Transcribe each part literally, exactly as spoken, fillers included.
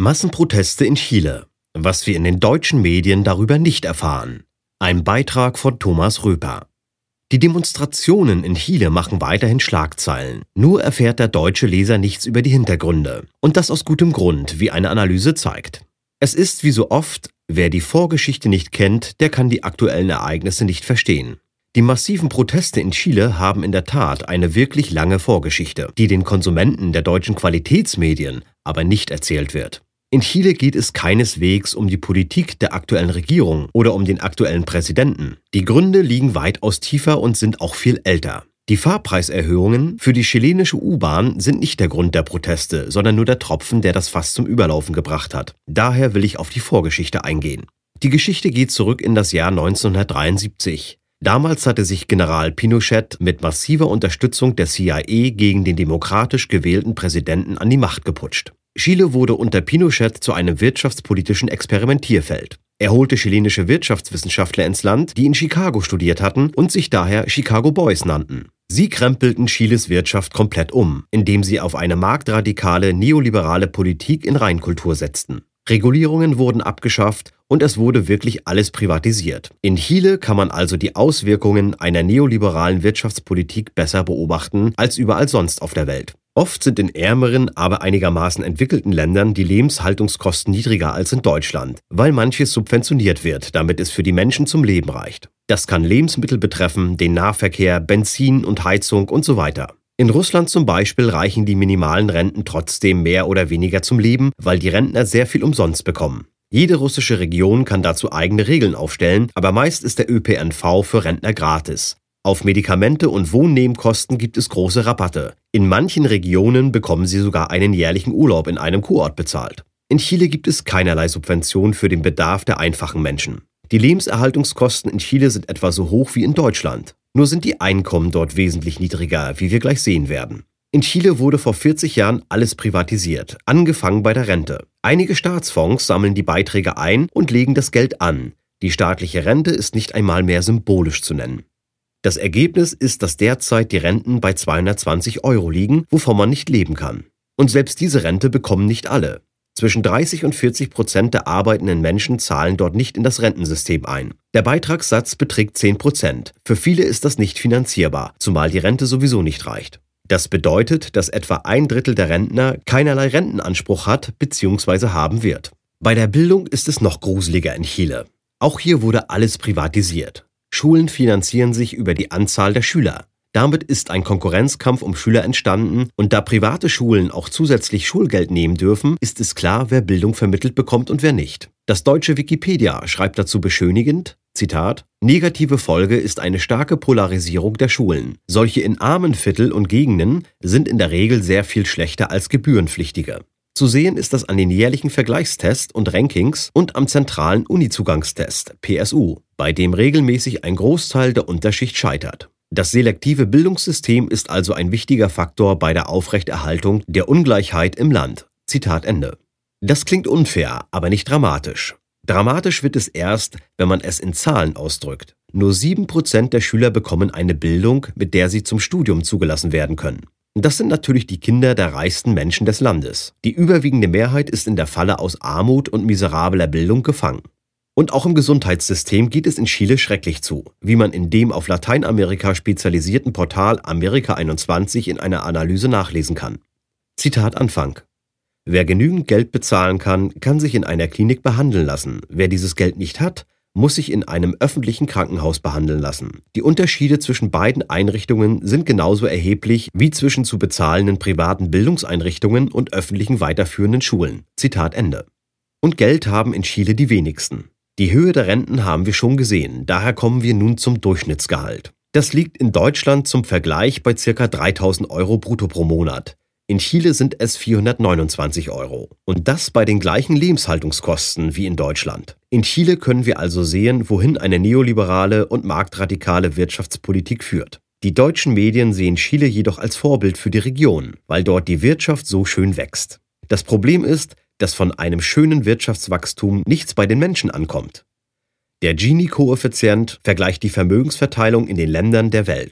Massenproteste in Chile. Was wir in den deutschen Medien darüber nicht erfahren. Ein Beitrag von Thomas Röper. Die Demonstrationen in Chile machen weiterhin Schlagzeilen. Nur erfährt der deutsche Leser nichts über die Hintergründe. Und das aus gutem Grund, wie eine Analyse zeigt. Es ist wie so oft, wer die Vorgeschichte nicht kennt, der kann die aktuellen Ereignisse nicht verstehen. Die massiven Proteste in Chile haben in der Tat eine wirklich lange Vorgeschichte, die den Konsumenten der deutschen Qualitätsmedien aber nicht erzählt wird. In Chile geht es keineswegs um die Politik der aktuellen Regierung oder um den aktuellen Präsidenten. Die Gründe liegen weitaus tiefer und sind auch viel älter. Die Fahrpreiserhöhungen für die chilenische U-Bahn sind nicht der Grund der Proteste, sondern nur der Tropfen, der das Fass zum Überlaufen gebracht hat. Daher will ich auf die Vorgeschichte eingehen. Die Geschichte geht zurück in das Jahr neunzehnhundertdreiundsiebzig. Damals hatte sich General Pinochet mit massiver Unterstützung der C I A gegen den demokratisch gewählten Präsidenten an die Macht geputscht. Chile wurde unter Pinochet zu einem wirtschaftspolitischen Experimentierfeld. Er holte chilenische Wirtschaftswissenschaftler ins Land, die in Chicago studiert hatten und sich daher Chicago Boys nannten. Sie krempelten Chiles Wirtschaft komplett um, indem sie auf eine marktradikale, neoliberale Politik in Reinkultur setzten. Regulierungen wurden abgeschafft und es wurde wirklich alles privatisiert. In Chile kann man also die Auswirkungen einer neoliberalen Wirtschaftspolitik besser beobachten als überall sonst auf der Welt. Oft sind in ärmeren, aber einigermaßen entwickelten Ländern die Lebenshaltungskosten niedriger als in Deutschland, weil manches subventioniert wird, damit es für die Menschen zum Leben reicht. Das kann Lebensmittel betreffen, den Nahverkehr, Benzin und Heizung und so weiter. In Russland zum Beispiel reichen die minimalen Renten trotzdem mehr oder weniger zum Leben, weil die Rentner sehr viel umsonst bekommen. Jede russische Region kann dazu eigene Regeln aufstellen, aber meist ist der Ö P N V für Rentner gratis. Auf Medikamente und Wohnnebenkosten gibt es große Rabatte. In manchen Regionen bekommen sie sogar einen jährlichen Urlaub in einem Kurort bezahlt. In Chile gibt es keinerlei Subvention für den Bedarf der einfachen Menschen. Die Lebenserhaltungskosten in Chile sind etwa so hoch wie in Deutschland. Nur sind die Einkommen dort wesentlich niedriger, wie wir gleich sehen werden. In Chile wurde vor vierzig Jahren alles privatisiert, angefangen bei der Rente. Einige Staatsfonds sammeln die Beiträge ein und legen das Geld an. Die staatliche Rente ist nicht einmal mehr symbolisch zu nennen. Das Ergebnis ist, dass derzeit die Renten bei zweihundertzwanzig Euro liegen, wovon man nicht leben kann. Und selbst diese Rente bekommen nicht alle. Zwischen dreißig und vierzig Prozent der arbeitenden Menschen zahlen dort nicht in das Rentensystem ein. Der Beitragssatz beträgt zehn Prozent. Für viele ist das nicht finanzierbar, zumal die Rente sowieso nicht reicht. Das bedeutet, dass etwa ein Drittel der Rentner keinerlei Rentenanspruch hat bzw. haben wird. Bei der Bildung ist es noch gruseliger in Chile. Auch hier wurde alles privatisiert. Schulen finanzieren sich über die Anzahl der Schüler. Damit ist ein Konkurrenzkampf um Schüler entstanden und da private Schulen auch zusätzlich Schulgeld nehmen dürfen, ist es klar, wer Bildung vermittelt bekommt und wer nicht. Das deutsche Wikipedia schreibt dazu beschönigend, Zitat, negative Folge ist eine starke Polarisierung der Schulen. Solche in armen Viertel und Gegenden sind in der Regel sehr viel schlechter als gebührenpflichtige. Zu sehen ist das an den jährlichen Vergleichstests und Rankings und am zentralen Uni-Zugangstest, P S U, bei dem regelmäßig ein Großteil der Unterschicht scheitert. Das selektive Bildungssystem ist also ein wichtiger Faktor bei der Aufrechterhaltung der Ungleichheit im Land. Zitat Ende. Das klingt unfair, aber nicht dramatisch. Dramatisch wird es erst, wenn man es in Zahlen ausdrückt. Nur sieben Prozent der Schüler bekommen eine Bildung, mit der sie zum Studium zugelassen werden können. Das sind natürlich die Kinder der reichsten Menschen des Landes. Die überwiegende Mehrheit ist in der Falle aus Armut und miserabler Bildung gefangen. Und auch im Gesundheitssystem geht es in Chile schrecklich zu, wie man in dem auf Lateinamerika spezialisierten Portal Amerika einundzwanzig in einer Analyse nachlesen kann. Zitat Anfang. Wer genügend Geld bezahlen kann, kann sich in einer Klinik behandeln lassen. Wer dieses Geld nicht hat, muss sich in einem öffentlichen Krankenhaus behandeln lassen. Die Unterschiede zwischen beiden Einrichtungen sind genauso erheblich wie zwischen zu bezahlenden privaten Bildungseinrichtungen und öffentlichen weiterführenden Schulen. Zitat Ende. Und Geld haben in Chile die wenigsten. Die Höhe der Renten haben wir schon gesehen, daher kommen wir nun zum Durchschnittsgehalt. Das liegt in Deutschland zum Vergleich bei ca. dreitausend Euro brutto pro Monat. In Chile sind es vierhundertneunundzwanzig Euro. Und das bei den gleichen Lebenshaltungskosten wie in Deutschland. In Chile können wir also sehen, wohin eine neoliberale und marktradikale Wirtschaftspolitik führt. Die deutschen Medien sehen Chile jedoch als Vorbild für die Region, weil dort die Wirtschaft so schön wächst. Das Problem ist, dass von einem schönen Wirtschaftswachstum nichts bei den Menschen ankommt. Der Gini-Koeffizient vergleicht die Vermögensverteilung in den Ländern der Welt.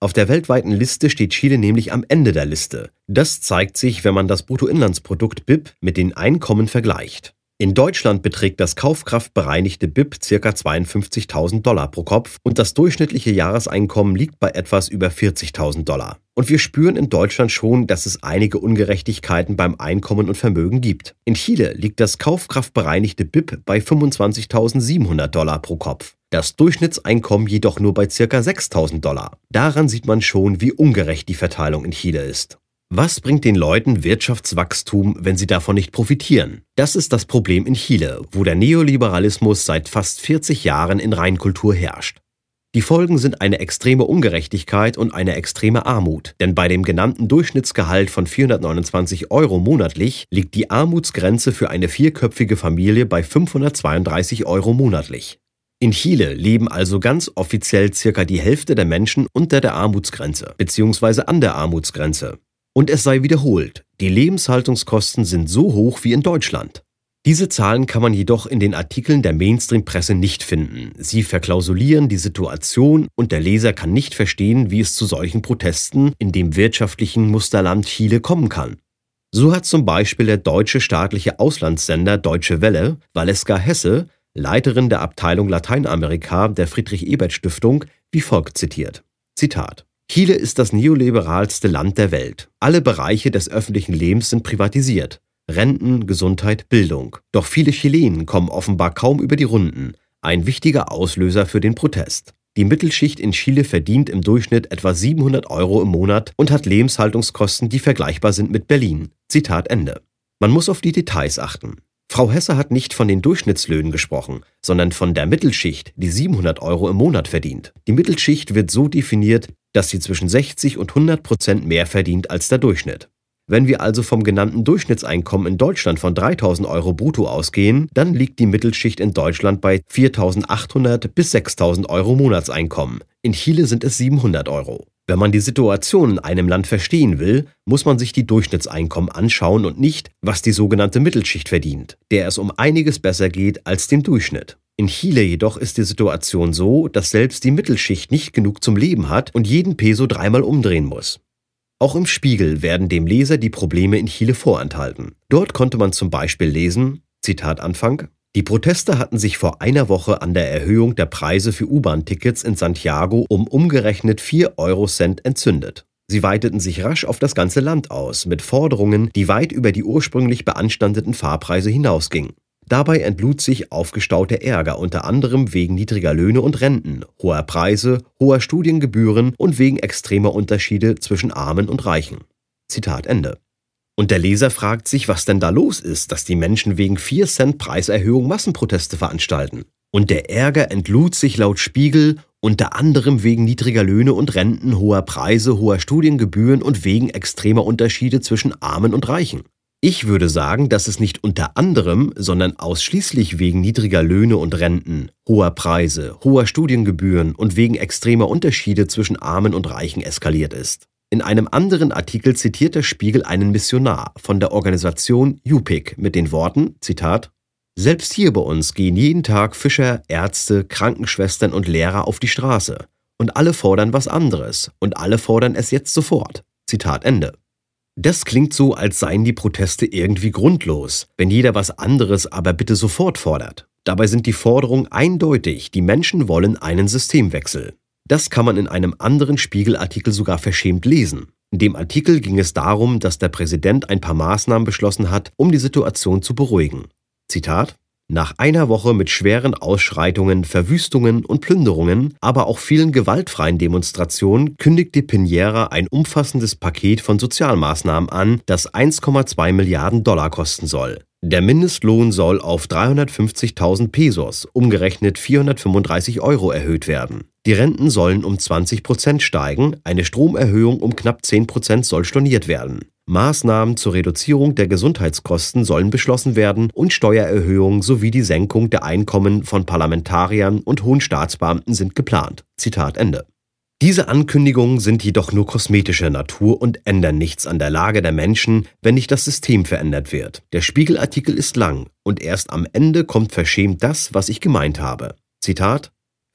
Auf der weltweiten Liste steht Chile nämlich am Ende der Liste. Das zeigt sich, wenn man das Bruttoinlandsprodukt B I P mit den Einkommen vergleicht. In Deutschland beträgt das kaufkraftbereinigte B I P ca. zweiundfünfzigtausend Dollar pro Kopf und das durchschnittliche Jahreseinkommen liegt bei etwas über vierzigtausend Dollar. Und wir spüren in Deutschland schon, dass es einige Ungerechtigkeiten beim Einkommen und Vermögen gibt. In Chile liegt das kaufkraftbereinigte B I P bei fünfundzwanzigtausendsiebenhundert Dollar pro Kopf. Das Durchschnittseinkommen jedoch nur bei ca. sechstausend Dollar. Daran sieht man schon, wie ungerecht die Verteilung in Chile ist. Was bringt den Leuten Wirtschaftswachstum, wenn sie davon nicht profitieren? Das ist das Problem in Chile, wo der Neoliberalismus seit fast vierzig Jahren in Reinkultur herrscht. Die Folgen sind eine extreme Ungerechtigkeit und eine extreme Armut, denn bei dem genannten Durchschnittsgehalt von vierhundertneunundzwanzig Euro monatlich liegt die Armutsgrenze für eine vierköpfige Familie bei fünfhundertzweiunddreißig Euro monatlich. In Chile leben also ganz offiziell circa die Hälfte der Menschen unter der Armutsgrenze bzw. an der Armutsgrenze. Und es sei wiederholt, die Lebenshaltungskosten sind so hoch wie in Deutschland. Diese Zahlen kann man jedoch in den Artikeln der Mainstream-Presse nicht finden. Sie verklausulieren die Situation und der Leser kann nicht verstehen, wie es zu solchen Protesten in dem wirtschaftlichen Musterland Chile kommen kann. So hat zum Beispiel der deutsche staatliche Auslandssender Deutsche Welle Valeska Hesse, Leiterin der Abteilung Lateinamerika der Friedrich-Ebert-Stiftung, wie folgt zitiert. Zitat: Chile ist das neoliberalste Land der Welt. Alle Bereiche des öffentlichen Lebens sind privatisiert. Renten, Gesundheit, Bildung. Doch viele Chilenen kommen offenbar kaum über die Runden. Ein wichtiger Auslöser für den Protest. Die Mittelschicht in Chile verdient im Durchschnitt etwa siebenhundert Euro im Monat und hat Lebenshaltungskosten, die vergleichbar sind mit Berlin. Zitat Ende. Man muss auf die Details achten. Frau Hesse hat nicht von den Durchschnittslöhnen gesprochen, sondern von der Mittelschicht, die siebenhundert Euro im Monat verdient. Die Mittelschicht wird so definiert, dass sie zwischen sechzig und hundert Prozent mehr verdient als der Durchschnitt. Wenn wir also vom genannten Durchschnittseinkommen in Deutschland von dreitausend Euro brutto ausgehen, dann liegt die Mittelschicht in Deutschland bei viertausendachthundert bis sechstausend Euro Monatseinkommen. In Chile sind es siebenhundert Euro. Wenn man die Situation in einem Land verstehen will, muss man sich die Durchschnittseinkommen anschauen und nicht, was die sogenannte Mittelschicht verdient, der es um einiges besser geht als dem Durchschnitt. In Chile jedoch ist die Situation so, dass selbst die Mittelschicht nicht genug zum Leben hat und jeden Peso dreimal umdrehen muss. Auch im Spiegel werden dem Leser die Probleme in Chile vorenthalten. Dort konnte man zum Beispiel lesen, Zitat Anfang: Die Proteste hatten sich vor einer Woche an der Erhöhung der Preise für U-Bahn-Tickets in Santiago um umgerechnet vier Eurocent entzündet. Sie weiteten sich rasch auf das ganze Land aus, mit Forderungen, die weit über die ursprünglich beanstandeten Fahrpreise hinausgingen. Dabei entlud sich aufgestauter Ärger unter anderem wegen niedriger Löhne und Renten, hoher Preise, hoher Studiengebühren und wegen extremer Unterschiede zwischen Armen und Reichen. Zitat Ende. Und der Leser fragt sich, was denn da los ist, dass die Menschen wegen vier Cent Preiserhöhung Massenproteste veranstalten. Und der Ärger entlud sich laut Spiegel unter anderem wegen niedriger Löhne und Renten, hoher Preise, hoher Studiengebühren und wegen extremer Unterschiede zwischen Armen und Reichen. Ich würde sagen, dass es nicht unter anderem, sondern ausschließlich wegen niedriger Löhne und Renten, hoher Preise, hoher Studiengebühren und wegen extremer Unterschiede zwischen Armen und Reichen eskaliert ist. In einem anderen Artikel zitiert der Spiegel einen Missionar von der Organisation U P I C mit den Worten, Zitat: Selbst hier bei uns gehen jeden Tag Fischer, Ärzte, Krankenschwestern und Lehrer auf die Straße. Und alle fordern was anderes. Und alle fordern es jetzt sofort. Zitat Ende. Das klingt so, als seien die Proteste irgendwie grundlos, wenn jeder was anderes aber bitte sofort fordert. Dabei sind die Forderungen eindeutig, die Menschen wollen einen Systemwechsel. Das kann man in einem anderen Spiegelartikel sogar verschämt lesen. In dem Artikel ging es darum, dass der Präsident ein paar Maßnahmen beschlossen hat, um die Situation zu beruhigen. Zitat: Nach einer Woche mit schweren Ausschreitungen, Verwüstungen und Plünderungen, aber auch vielen gewaltfreien Demonstrationen, kündigte Piñera ein umfassendes Paket von Sozialmaßnahmen an, das eins Komma zwei Milliarden Dollar kosten soll. Der Mindestlohn soll auf dreihundertfünfzigtausend Pesos, umgerechnet vierhundertfünfunddreißig Euro, erhöht werden. Die Renten sollen um zwanzig Prozent steigen, eine Stromerhöhung um knapp zehn Prozent soll storniert werden. Maßnahmen zur Reduzierung der Gesundheitskosten sollen beschlossen werden und Steuererhöhungen sowie die Senkung der Einkommen von Parlamentariern und hohen Staatsbeamten sind geplant. Zitat Ende. Diese Ankündigungen sind jedoch nur kosmetischer Natur und ändern nichts an der Lage der Menschen, wenn nicht das System verändert wird. Der Spiegelartikel ist lang und erst am Ende kommt verschämt das, was ich gemeint habe. Zitat: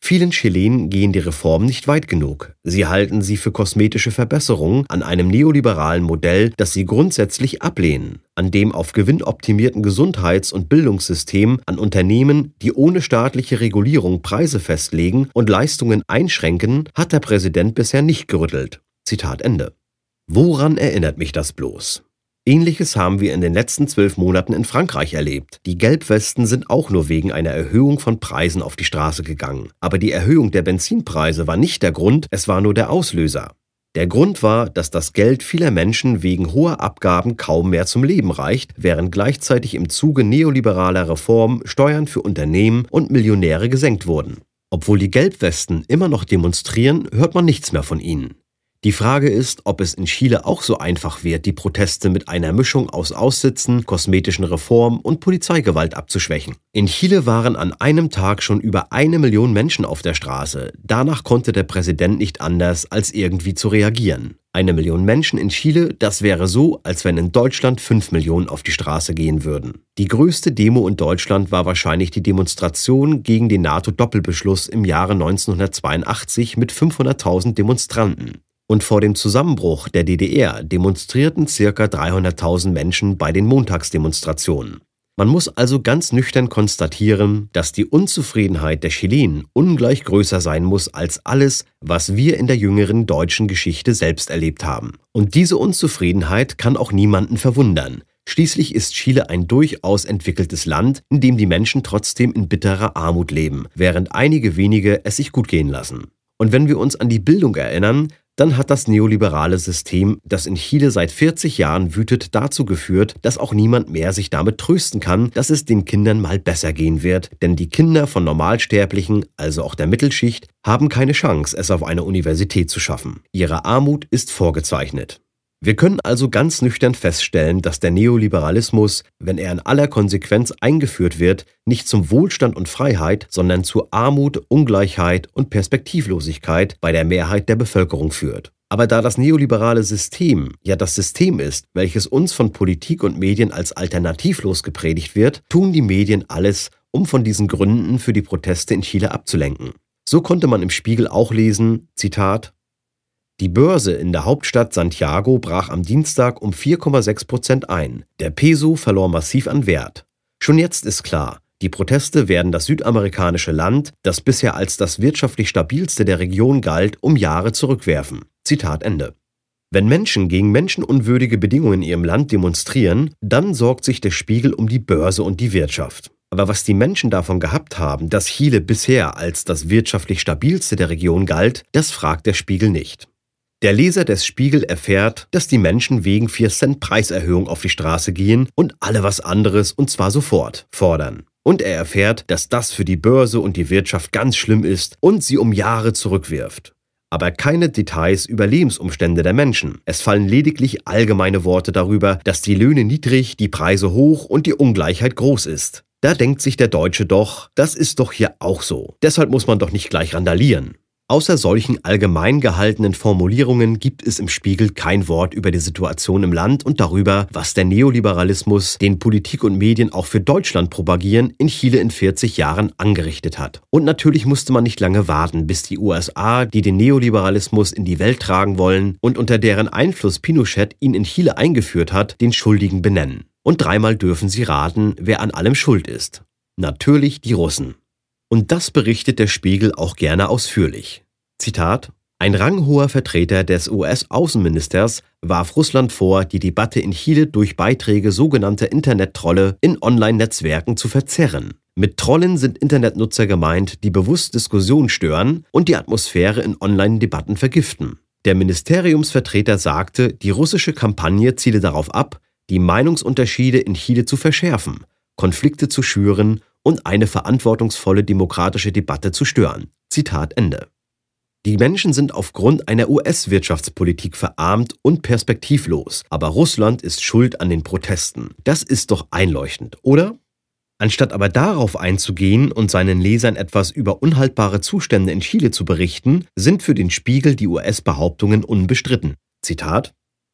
Vielen Chilenen gehen die Reformen nicht weit genug. Sie halten sie für kosmetische Verbesserungen an einem neoliberalen Modell, das sie grundsätzlich ablehnen, an dem auf Gewinn optimierten Gesundheits- und Bildungssystem an Unternehmen, die ohne staatliche Regulierung Preise festlegen und Leistungen einschränken, hat der Präsident bisher nicht gerüttelt. Zitat Ende. Woran erinnert mich das bloß? Ähnliches haben wir in den letzten zwölf Monaten in Frankreich erlebt. Die Gelbwesten sind auch nur wegen einer Erhöhung von Preisen auf die Straße gegangen. Aber die Erhöhung der Benzinpreise war nicht der Grund, es war nur der Auslöser. Der Grund war, dass das Geld vieler Menschen wegen hoher Abgaben kaum mehr zum Leben reicht, während gleichzeitig im Zuge neoliberaler Reformen Steuern für Unternehmen und Millionäre gesenkt wurden. Obwohl die Gelbwesten immer noch demonstrieren, hört man nichts mehr von ihnen. Die Frage ist, ob es in Chile auch so einfach wird, die Proteste mit einer Mischung aus Aussitzen, kosmetischen Reformen und Polizeigewalt abzuschwächen. In Chile waren an einem Tag schon über eine Million Menschen auf der Straße. Danach konnte der Präsident nicht anders, als irgendwie zu reagieren. Eine Million Menschen in Chile, das wäre so, als wenn in Deutschland fünf Millionen auf die Straße gehen würden. Die größte Demo in Deutschland war wahrscheinlich die Demonstration gegen den NATO-Doppelbeschluss im Jahre neunzehnhundertzweiundachtzig mit fünfhunderttausend Demonstranten. Und vor dem Zusammenbruch der D D R demonstrierten ca. dreihunderttausend Menschen bei den Montagsdemonstrationen. Man muss also ganz nüchtern konstatieren, dass die Unzufriedenheit der Chilenen ungleich größer sein muss als alles, was wir in der jüngeren deutschen Geschichte selbst erlebt haben. Und diese Unzufriedenheit kann auch niemanden verwundern. Schließlich ist Chile ein durchaus entwickeltes Land, in dem die Menschen trotzdem in bitterer Armut leben, während einige wenige es sich gut gehen lassen. Und wenn wir uns an die Bildung erinnern, dann hat das neoliberale System, das in Chile seit vierzig Jahren wütet, dazu geführt, dass auch niemand mehr sich damit trösten kann, dass es den Kindern mal besser gehen wird, denn die Kinder von Normalsterblichen, also auch der Mittelschicht, haben keine Chance, es auf eine Universität zu schaffen. Ihre Armut ist vorgezeichnet. Wir können also ganz nüchtern feststellen, dass der Neoliberalismus, wenn er in aller Konsequenz eingeführt wird, nicht zum Wohlstand und Freiheit, sondern zu Armut, Ungleichheit und Perspektivlosigkeit bei der Mehrheit der Bevölkerung führt. Aber da das neoliberale System ja das System ist, welches uns von Politik und Medien als alternativlos gepredigt wird, tun die Medien alles, um von diesen Gründen für die Proteste in Chile abzulenken. So konnte man im Spiegel auch lesen, Zitat: Die Börse in der Hauptstadt Santiago brach am Dienstag um vier Komma sechs Prozent ein. Der Peso verlor massiv an Wert. Schon jetzt ist klar, die Proteste werden das südamerikanische Land, das bisher als das wirtschaftlich stabilste der Region galt, um Jahre zurückwerfen. Zitat Ende. Wenn Menschen gegen menschenunwürdige Bedingungen in ihrem Land demonstrieren, dann sorgt sich der Spiegel um die Börse und die Wirtschaft. Aber was die Menschen davon gehabt haben, dass Chile bisher als das wirtschaftlich stabilste der Region galt, das fragt der Spiegel nicht. Der Leser des Spiegel erfährt, dass die Menschen wegen vier Cent Preiserhöhung auf die Straße gehen und alle was anderes, und zwar sofort, fordern. Und er erfährt, dass das für die Börse und die Wirtschaft ganz schlimm ist und sie um Jahre zurückwirft. Aber keine Details über Lebensumstände der Menschen. Es fallen lediglich allgemeine Worte darüber, dass die Löhne niedrig, die Preise hoch und die Ungleichheit groß ist. Da denkt sich der Deutsche doch, das ist doch hier auch so. Deshalb muss man doch nicht gleich randalieren. Außer solchen allgemein gehaltenen Formulierungen gibt es im Spiegel kein Wort über die Situation im Land und darüber, was der Neoliberalismus, den Politik und Medien auch für Deutschland propagieren, in Chile in vierzig Jahren angerichtet hat. Und natürlich musste man nicht lange warten, bis die U S A, die den Neoliberalismus in die Welt tragen wollen und unter deren Einfluss Pinochet ihn in Chile eingeführt hat, den Schuldigen benennen. Und dreimal dürfen Sie raten, wer an allem schuld ist. Natürlich die Russen. Und das berichtet der Spiegel auch gerne ausführlich. Zitat: Ein ranghoher Vertreter des U S-Außenministers warf Russland vor, die Debatte in Chile durch Beiträge sogenannter Internet-Trolle in Online-Netzwerken zu verzerren. Mit Trollen sind Internetnutzer gemeint, die bewusst Diskussionen stören und die Atmosphäre in Online-Debatten vergiften. Der Ministeriumsvertreter sagte, die russische Kampagne ziele darauf ab, die Meinungsunterschiede in Chile zu verschärfen, Konflikte zu schüren und eine verantwortungsvolle demokratische Debatte zu stören. Zitat Ende. Die Menschen sind aufgrund einer U S-Wirtschaftspolitik verarmt und perspektivlos, aber Russland ist schuld an den Protesten. Das ist doch einleuchtend, oder? Anstatt aber darauf einzugehen und seinen Lesern etwas über unhaltbare Zustände in Chile zu berichten, sind für den Spiegel die U S-Behauptungen unbestritten. Zitat: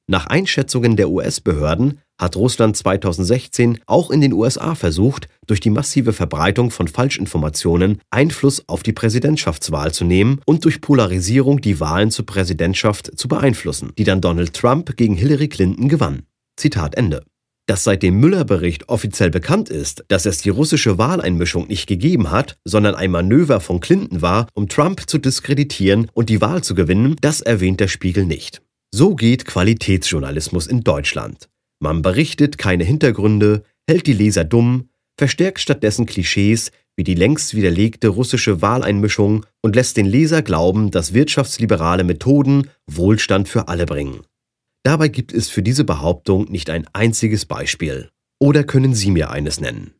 Nach Einschätzungen der U S-Behörden hat Russland zweitausendsechzehn auch in den U S A versucht, durch die massive Verbreitung von Falschinformationen Einfluss auf die Präsidentschaftswahl zu nehmen und durch Polarisierung die Wahlen zur Präsidentschaft zu beeinflussen, die dann Donald Trump gegen Hillary Clinton gewann. Zitat Ende. Dass seit dem Müller-Bericht offiziell bekannt ist, dass es die russische Wahleinmischung nicht gegeben hat, sondern ein Manöver von Clinton war, um Trump zu diskreditieren und die Wahl zu gewinnen, das erwähnt der Spiegel nicht. So geht Qualitätsjournalismus in Deutschland. Man berichtet keine Hintergründe, hält die Leser dumm, verstärkt stattdessen Klischees wie die längst widerlegte russische Wahleinmischung und lässt den Leser glauben, dass wirtschaftsliberale Methoden Wohlstand für alle bringen. Dabei gibt es für diese Behauptung nicht ein einziges Beispiel. Oder können Sie mir eines nennen?